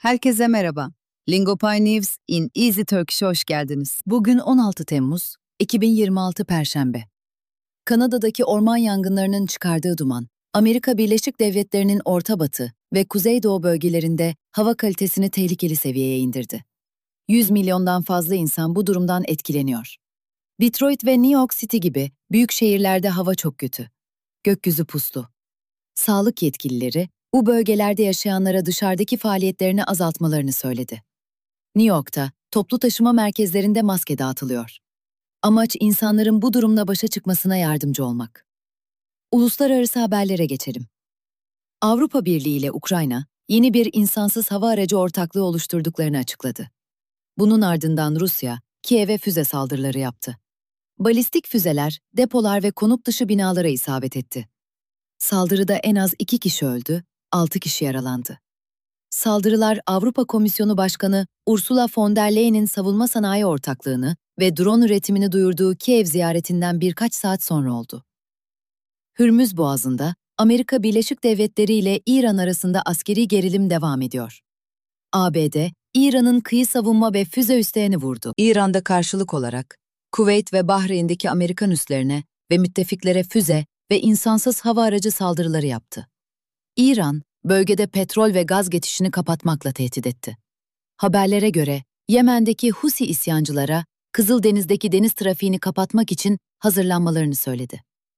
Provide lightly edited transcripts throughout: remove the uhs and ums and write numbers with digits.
Herkese merhaba. Lingopay News in Easy Turkish'e hoş geldiniz. Bugün 16 Temmuz 2026 Perşembe. Kanada'daki orman yangınlarının çıkardığı duman, Amerika Birleşik Devletleri'nin Orta Batı ve Kuzeydoğu bölgelerinde hava kalitesini tehlikeli seviyeye indirdi. 100 milyondan fazla insan bu durumdan etkileniyor. Detroit ve New York City gibi büyük şehirlerde hava çok kötü. Gökyüzü puslu. Sağlık yetkilileri, bu bölgelerde yaşayanlara dışarıdaki faaliyetlerini azaltmalarını söyledi. New York'ta toplu taşıma merkezlerinde maske dağıtılıyor. Amaç insanların bu durumla başa çıkmasına yardımcı olmak. Uluslararası haberlere geçelim. Avrupa Birliği ile Ukrayna, yeni bir insansız hava aracı ortaklığı oluşturduklarını açıkladı. Bunun ardından Rusya, Kiev'e füze saldırıları yaptı. Balistik füzeler, depolar ve konut dışı binalara isabet etti. Saldırıda en az 2 kişi öldü, 6 kişi yaralandı. Saldırılar Avrupa Komisyonu Başkanı Ursula von der Leyen'in savunma sanayi ortaklığını ve drone üretimini duyurduğu Kiev ziyaretinden birkaç saat sonra oldu. Hürmüz Boğazı'nda Amerika Birleşik Devletleri ile İran arasında askeri gerilim devam ediyor. ABD, İran'ın kıyı savunma ve füze üslerini vurdu. İran'da karşılık olarak Kuveyt ve Bahreyn'deki Amerikan üslerine ve müttefiklere füze ve insansız hava aracı saldırıları yaptı. İran, bölgede petrol ve gaz geçişini kapatmakla tehdit etti. Haberlere göre Yemen'deki Husi isyancılara Kızıldeniz'deki deniz trafiğini kapatmak için hazırlanmalarını söyledi.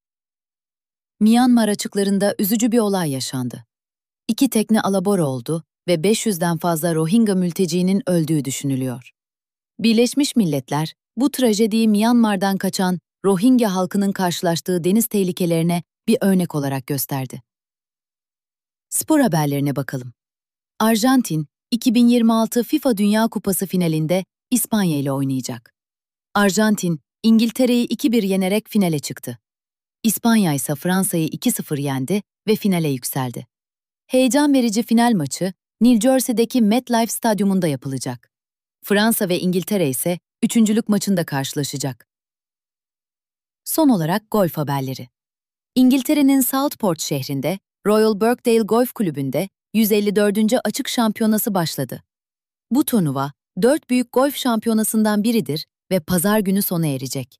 Myanmar açıklarında üzücü bir olay yaşandı. 2 tekne alabora oldu ve 500'den fazla Rohingya mültecinin öldüğü düşünülüyor. Birleşmiş Milletler, bu trajediyi Myanmar'dan kaçan Rohingya halkının karşılaştığı deniz tehlikelerine bir örnek olarak gösterdi. Spor haberlerine bakalım. Arjantin, 2026 FIFA Dünya Kupası finalinde İspanya ile oynayacak. Arjantin, İngiltere'yi 2-1 yenerek finale çıktı. İspanya ise Fransa'yı 2-0 yendi ve finale yükseldi. Heyecan verici final maçı, New Jersey'deki MetLife Stadyumunda yapılacak. Fransa ve İngiltere ise üçüncülük maçında karşılaşacak. Son olarak golf haberleri. İngiltere'nin Southport şehrinde Royal Birkdale Golf Kulübü'nde 154. Açık Şampiyonası başladı. Bu turnuva, 4 büyük golf şampiyonasından biridir ve pazar günü sona erecek.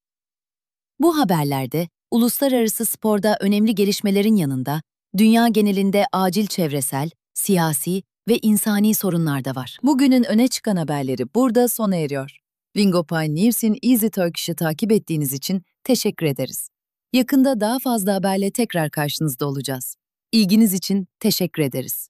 Bu haberlerde, uluslararası sporda önemli gelişmelerin yanında, dünya genelinde acil çevresel, siyasi ve insani sorunlar da var. Bugünün öne çıkan haberleri burada sona eriyor. Lingopay News'in Easy Turkish'i takip ettiğiniz için teşekkür ederiz. Yakında daha fazla haberle tekrar karşınızda olacağız. İlginiz için teşekkür ederiz.